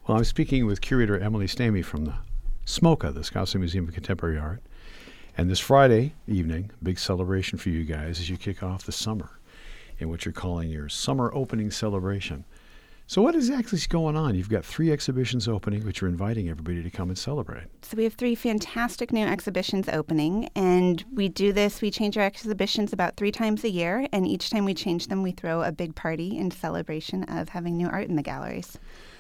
Well, I'm speaking with curator Emily Stamey from the SMOCA, the Scottsdale Museum of Contemporary Art. And this Friday evening, big celebration for you guys as you kick off the summer in what you're calling your summer opening celebration. So what exactly is going on? You've got 3 exhibitions opening, which you're inviting everybody to come and celebrate. So we have 3 fantastic new exhibitions opening, and we change our exhibitions about 3 times a year, and each time we change them, we throw a big party in celebration of having new art in the galleries.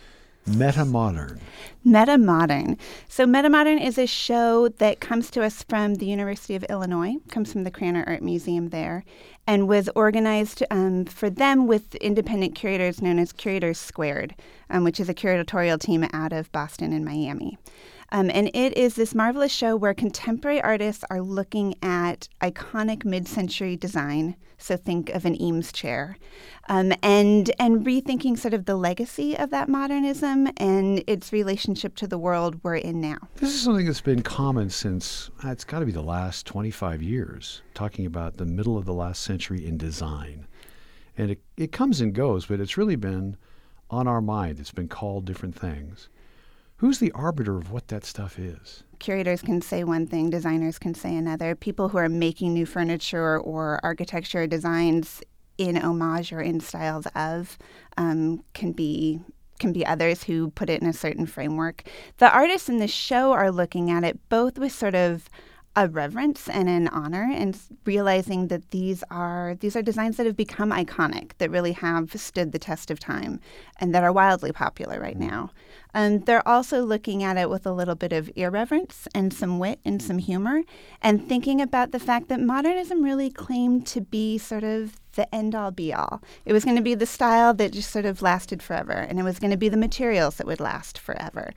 Metamodern. Metamodern. So Metamodern is a show that comes to us from the University of Illinois, comes from the Krannert Art Museum there, and was organized for them with independent curators known as Curators Squared, which is a curatorial team out of Boston and Miami. And it is this marvelous show where contemporary artists are looking at iconic mid-century design, so think of an Eames chair, and rethinking sort of the legacy of that modernism and its relationship to the world we're in now. This is something that's been common since, it's got to be the last 25 years, talking about the middle of the last century in design. And it comes and goes, but it's really been on our mind. It's been called different things. Who's the arbiter of what that stuff is? Curators can say one thing, designers can say another. People who are making new furniture or architecture designs in homage or in styles of can be others who put it in a certain framework. The artists in the show are looking at it both with sort of a reverence and an honor, and realizing that these are designs that have become iconic, that really have stood the test of time, and that are wildly popular right now. And they're also looking at it with a little bit of irreverence and some wit and some humor, and thinking about the fact that modernism really claimed to be sort of the end-all be-all. It was going to be the style that just sort of lasted forever, and it was going to be the materials that would last forever.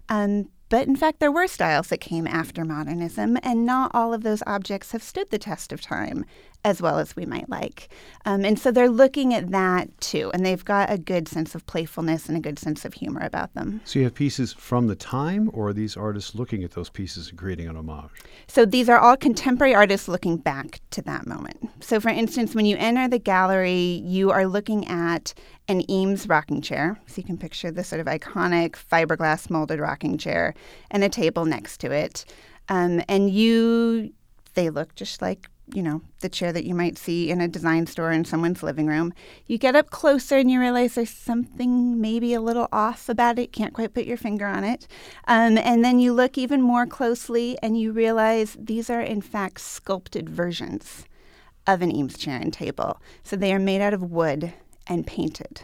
But in fact, there were styles that came after modernism, and not all of those objects have stood the test of time as well as we might like. And so they're looking at that too, and they've got a good sense of playfulness and a good sense of humor about them. So you have pieces from the time, or are these artists looking at those pieces and creating an homage? So these are all contemporary artists looking back to that moment. So for instance, when you enter the gallery, you are looking at an Eames rocking chair. So you can picture the sort of iconic fiberglass molded rocking chair and a table next to it. They look just like, the chair that you might see in a design store in someone's living room. You get up closer and you realize there's something maybe a little off about it. Can't quite put your finger on it. And then you look even more closely and you realize these are in fact sculpted versions of an Eames chair and table. So they are made out of wood and painted.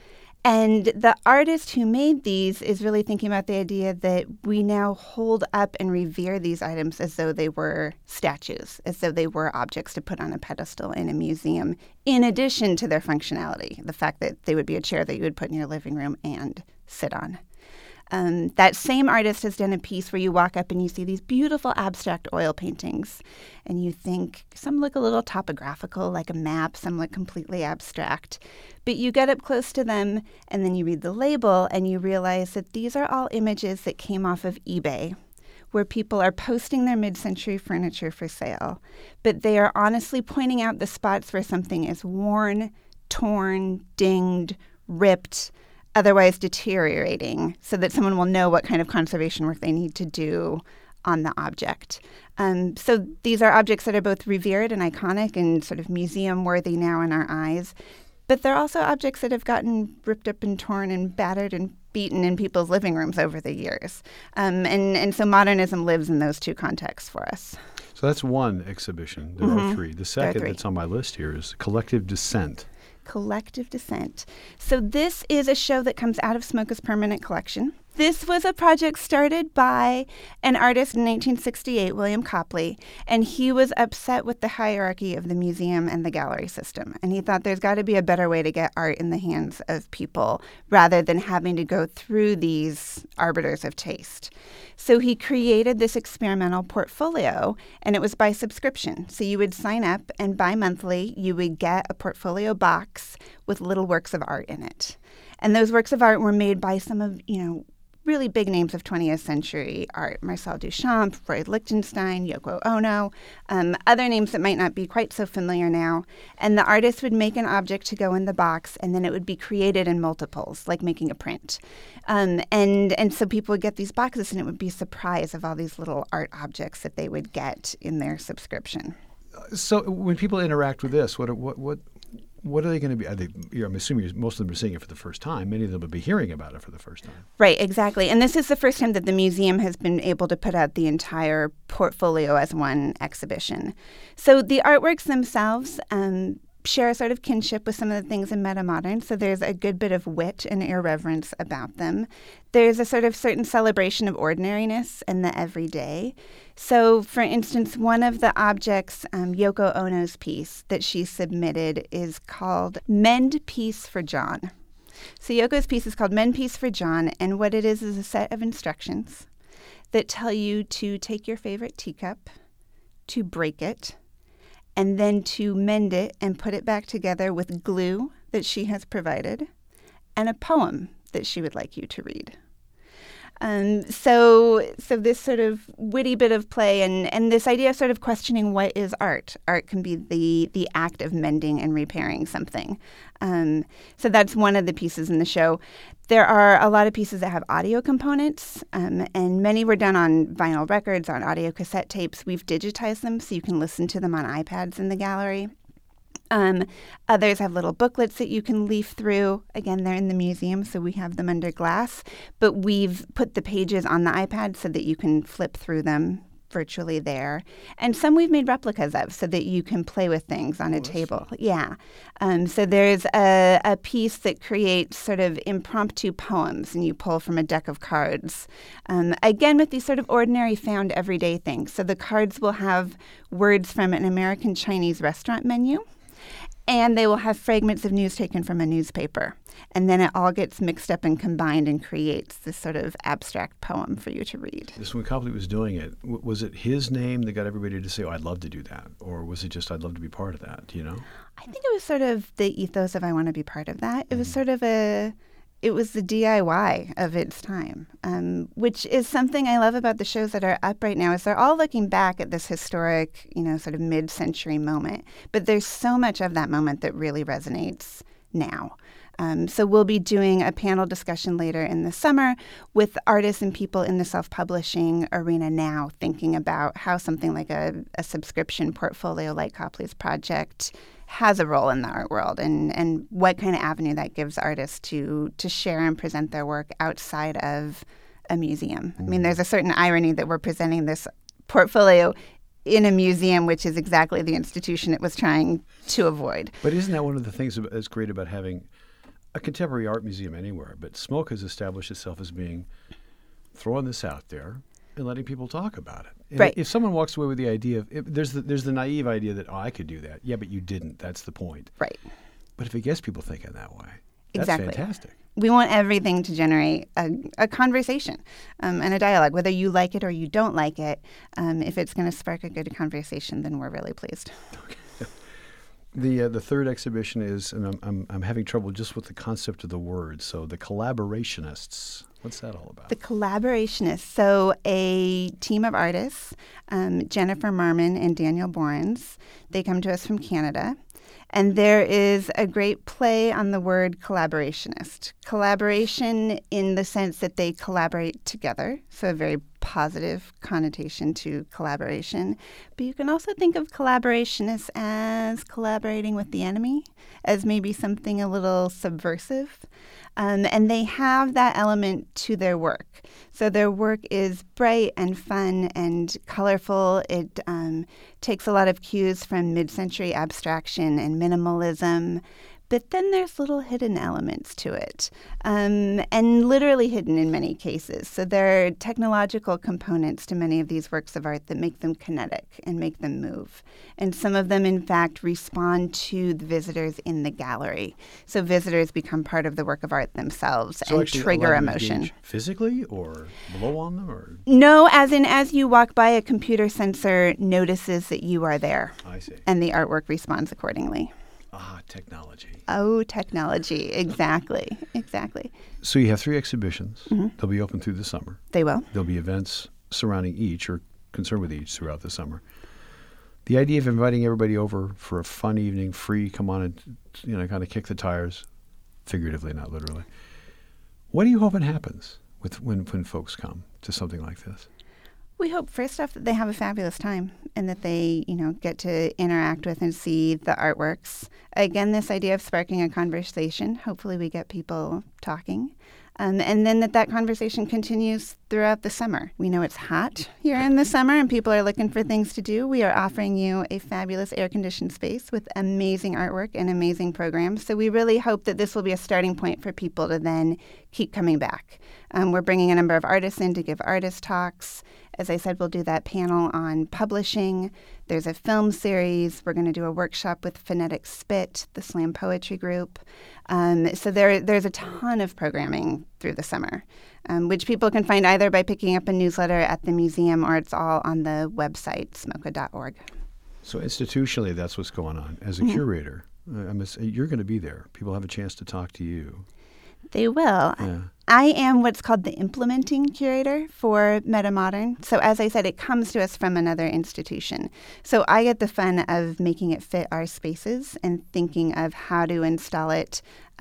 And the artist who made these is really thinking about the idea that we now hold up and revere these items as though they were statues, as though they were objects to put on a pedestal in a museum, in addition to their functionality, the fact that they would be a chair that you would put in your living room and sit on. That same artist has done a piece where you walk up and you see these beautiful abstract oil paintings, and you think some look a little topographical, like a map, some look completely abstract. But you get up close to them, and then you read the label, and you realize that these are all images that came off of eBay, where people are posting their mid-century furniture for sale. But they are honestly pointing out the spots where something is worn, torn, dinged, ripped, otherwise deteriorating, so that someone will know what kind of conservation work they need to do on the object. So these are objects that are both revered and iconic and sort of museum-worthy now in our eyes, but they're also objects that have gotten ripped up and torn and battered and beaten in people's living rooms over the years. And so modernism lives in those two contexts for us. So that's one exhibition. There are 3. The second that's on my list here is Collective Descent. Collective Descent. So this is a show that comes out of SMOCA's permanent collection. This was a project started by an artist in 1968, William Copley, and he was upset with the hierarchy of the museum and the gallery system. And he thought there's got to be a better way to get art in the hands of people rather than having to go through these arbiters of taste. So he created this experimental portfolio, and it was by subscription. So you would sign up, and bi-monthly you would get a portfolio box with little works of art in it. And those works of art were made by some of, really big names of 20th century art: Marcel Duchamp, Roy Lichtenstein, Yoko Ono, other names that might not be quite so familiar now. And the artist would make an object to go in the box, and then it would be created in multiples, like making a print. And so people would get these boxes, and it would be a surprise of all these little art objects that they would get in their subscription. So when people interact with this, what are they going to be? I'm assuming most of them are seeing it for the first time. Many of them will be hearing about it for the first time. Right, exactly. And this is the first time that the museum has been able to put out the entire portfolio as one exhibition. So the artworks themselves share a sort of kinship with some of the things in Metamodern. So there's a good bit of wit and irreverence about them. There's a sort of certain celebration of ordinariness and the everyday. So, for instance, one of the objects, Yoko Ono's piece that she submitted, is called Mend Peace for John. So Yoko's piece is called Mend Peace for John, and what it is a set of instructions that tell you to take your favorite teacup, to break it, and then to mend it and put it back together with glue that she has provided, and a poem that she would like you to read. So this sort of witty bit of play and this idea of sort of questioning what is art. Art can be the act of mending and repairing something. So that's one of the pieces in the show. There are a lot of pieces that have audio components, and many were done on vinyl records, on audio cassette tapes. We've digitized them so you can listen to them on iPads in the gallery. Others have little booklets that you can leaf through. Again, they're in the museum, so we have them under glass. But we've put the pages on the iPad so that you can flip through them virtually there. And some we've made replicas of so that you can play with things on a table. Fun. Yeah. So there's a piece that creates sort of impromptu poems, and you pull from a deck of cards. Again, with these sort of ordinary, found everyday things. So the cards will have words from an American Chinese restaurant menu, and they will have fragments of news taken from a newspaper. And then it all gets mixed up and combined and creates this sort of abstract poem for you to read. This when Copley was doing it, was it his name that got everybody to say, oh, I'd love to do that? Or was it just, I'd love to be part of that? Do you know? I think it was sort of the ethos of I want to be part of that. It was sort of it was the DIY of its time, which is something I love about the shows that are up right now, is they're all looking back at this historic, sort of mid-century moment. But there's so much of that moment that really resonates now. So we'll be doing a panel discussion later in the summer with artists and people in the self-publishing arena now, thinking about how something like a subscription portfolio like Copley's project has a role in the art world, and what kind of avenue that gives artists to share and present their work outside of a museum. I mean, there's a certain irony that we're presenting this portfolio in a museum, which is exactly the institution it was trying to avoid. But isn't that one of the things that's great about having a contemporary art museum anywhere? But SMOCA has established itself as being throwing this out there and letting people talk about it. And right. If someone walks away with the idea of, there's the naive idea that, I could do that. Yeah, but you didn't. That's the point. Right. But if it gets people thinking that way, that's exactly. fantastic. We want everything to generate a conversation and a dialogue, whether you like it or you don't like it. If it's going to spark a good conversation, then we're really pleased. Okay. The third exhibition is, and I'm having trouble just with the concept of the word. So the Collaborationists. What's that all about? The Collaborationists. So a team of artists, Jennifer Merman and Daniel Borens. They come to us from Canada. And there is a great play on the word collaborationist. Collaboration in the sense that they collaborate together, so a very positive connotation to collaboration. But you can also think of collaborationists as collaborating with the enemy, as maybe something a little subversive. And they have that element to their work. So their work is bright and fun and colorful. It takes a lot of cues from mid-century abstraction and minimalism. But then there's little hidden elements to it, and literally hidden in many cases. So there are technological components to many of these works of art that make them kinetic and make them move. And some of them, in fact, respond to the visitors in the gallery. So visitors become part of the work of art themselves and trigger emotion. Physically or blow on them? Or? No, as you walk by, a computer sensor notices that you are there. I see. And the artwork responds accordingly. Technology. Oh, technology. Exactly. Exactly. So you have 3 exhibitions. Mm-hmm. They'll be open through the summer. They will. There'll be events surrounding each or concerned with each throughout the summer. The idea of inviting everybody over for a fun evening, free, come on and kind of kick the tires, figuratively, not literally. What are you hoping happens when folks come to something like this? We hope, first off, that they have a fabulous time and that they, get to interact with and see the artworks. Again, this idea of sparking a conversation. Hopefully we get people talking. And then that conversation continues throughout the summer. We know it's hot here in the summer and people are looking for things to do. We are offering you a fabulous air-conditioned space with amazing artwork and amazing programs. So we really hope that this will be a starting point for people to then keep coming back. We're bringing a number of artists in to give artist talks. As I said, we'll do that panel on publishing. There's a film series. We're going to do a workshop with Phonetic Spit, the slam poetry group. So there's a ton of programming through the summer, which people can find either by picking up a newsletter at the museum or it's all on the website, smoka.org. So institutionally, that's what's going on. As a curator, you're going to be there. People have a chance to talk to you. They will. Yeah. I am what's called the implementing curator for MetaModern. So as I said, it comes to us from another institution. So I get the fun of making it fit our spaces and thinking of how to install it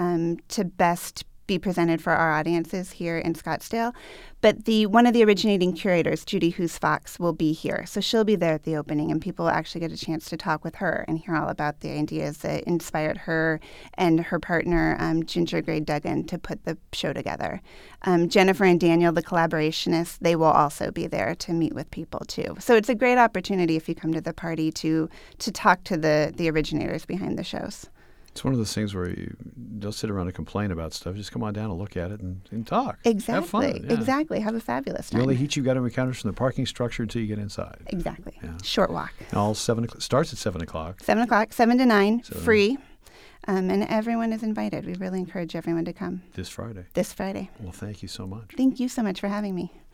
to best be presented for our audiences here in Scottsdale. But one of the originating curators, Judy Hoos-Fox, will be here. So she'll be there at the opening, and people will actually get a chance to talk with her and hear all about the ideas that inspired her and her partner, Ginger Gray Duggan, to put the show together. Jennifer and Daniel, the collaborationists, they will also be there to meet with people, too. So it's a great opportunity if you come to the party to talk to the originators behind the shows. It's one of those things where you don't sit around and complain about stuff. Just come on down and look at it and talk. Exactly. Have fun. Yeah. Exactly. Have a fabulous time. The only heat you've got to encounter is from the parking structure until you get inside. Exactly. Yeah. Short walk. All 7 o'clock. Starts at 7 o'clock. 7 o'clock, 7 to 9, free. And everyone is invited. We really encourage everyone to come. This Friday. This Friday. Well, thank you so much. Thank you so much for having me.